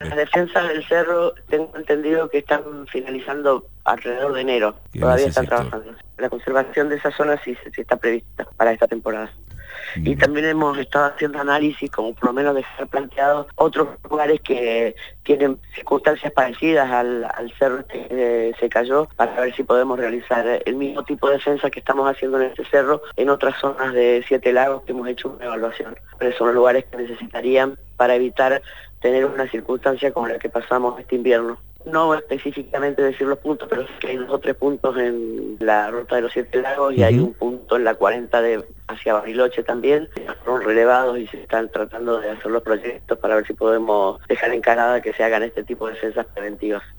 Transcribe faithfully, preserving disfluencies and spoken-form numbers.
Las defensas del cerro, tengo entendido que están finalizando alrededor de enero. Todavía están trabajando. La conservación de esa zona sí, sí está prevista para esta temporada. Y también hemos estado haciendo análisis, como por lo menos dejar planteados otros lugares que tienen circunstancias parecidas al, al cerro que eh, se cayó, para ver si podemos realizar el mismo tipo de defensa que estamos haciendo en este cerro en otras zonas de Siete Lagos que hemos hecho una evaluación. Pero son los lugares que necesitarían para evitar tener una circunstancia como la que pasamos este invierno. No específicamente decir los puntos, pero sí que hay dos o tres puntos en la ruta de los Siete Lagos y uh-huh. hay un punto en la cuarenta de hacia Bariloche también, que fueron relevados y se están tratando de hacer los proyectos para ver si podemos dejar encarada que se hagan este tipo de defensas preventivas.